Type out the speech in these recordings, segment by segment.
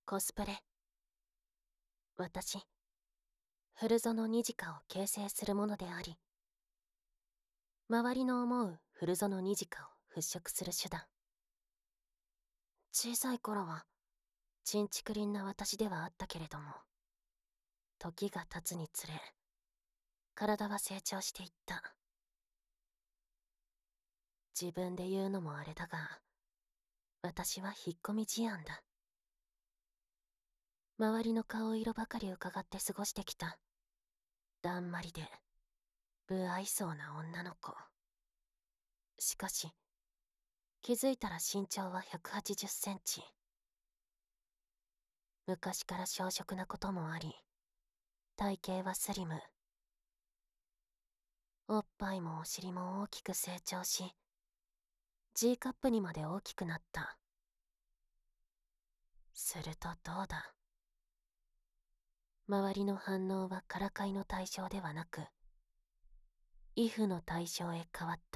コスプレ。私、古園ニジカを形成するものであり、周りの思う古園ニジカを払拭する手段。小さい頃は、ちんちくりんな私ではあったけれども、時が経つにつれ、体は成長していった。自分で言うのもあれだが、私は引っ込み思案だ。周りの顔色ばかり伺って過ごしてきた。だんまりで、不愛想な女の子。しかし、気づいたら身長は180センチ。昔から小食なこともあり、体型はスリム。おっぱいもお尻も大きく成長し、G カップにまで大きくなった。するとどうだ。周りの反応はからかいの対象ではなく、畏怖の対象へ変わった。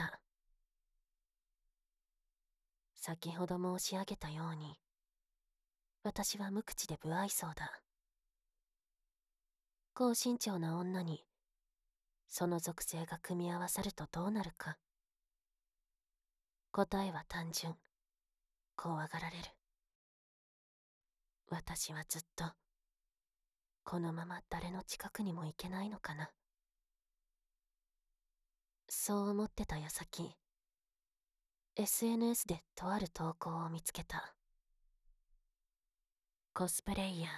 先ほど申し上げたように、私は無口で不愛想だ。高身長な女に、その属性が組み合わさるとどうなるか。答えは単純。怖がられる。私はずっと、このまま誰の近くにも行けないのかな。そう思ってた矢先、SNS でとある投稿を見つけた。コスプレイヤー。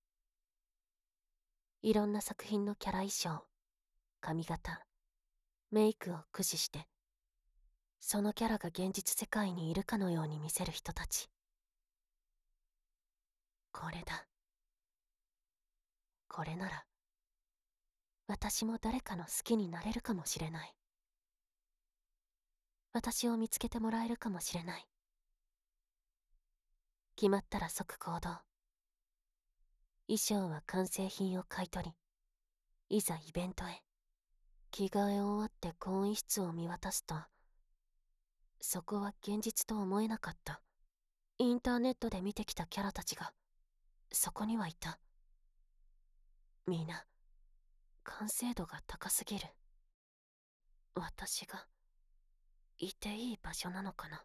いろんな作品のキャラ衣装、髪型、メイクを駆使して、そのキャラが現実世界にいるかのように見せる人たち。これだ。これなら、私も誰かの好きになれるかもしれない。私を見つけてもらえるかもしれない。決まったら即行動。衣装は完成品を買い取り、いざイベントへ。着替え終わって更衣室を見渡すと、そこは現実と思えなかった。インターネットで見てきたキャラたちが、そこにはいた。みんな、完成度が高すぎる。私が、いていい場所なのかな。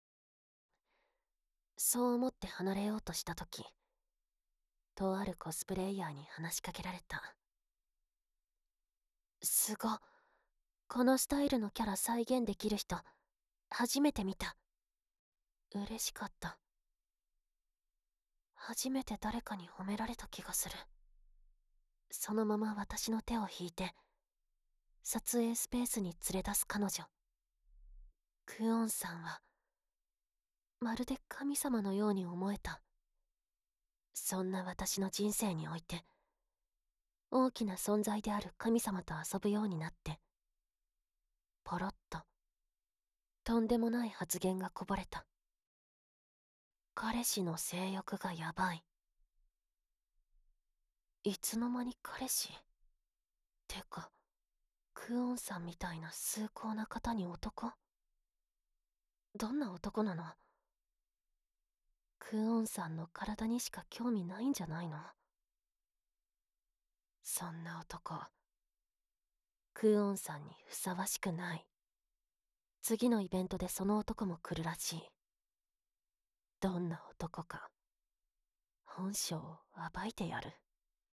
そう思って離れようとしたとき、とあるコスプレイヤーに話しかけられた。すご、このスタイルのキャラ再現できる人、初めて見た。嬉しかった。初めて誰かに褒められた気がする。そのまま私の手を引いて、撮影スペースに連れ出す彼女。クオンさんは、まるで神様のように思えた。そんな私の人生において、大きな存在である神様と遊ぶようになって、ポロッと、とんでもない発言がこぼれた。彼氏の性欲がやばい。いつの間に彼氏？てか、クオンさんみたいな崇高な方に男？どんな男なの？クオンさんの体にしか興味ないんじゃないの？そんな男、クオンさんにふさわしくない。次のイベントでその男も来るらしい。どんな男か、本性を暴いてやる。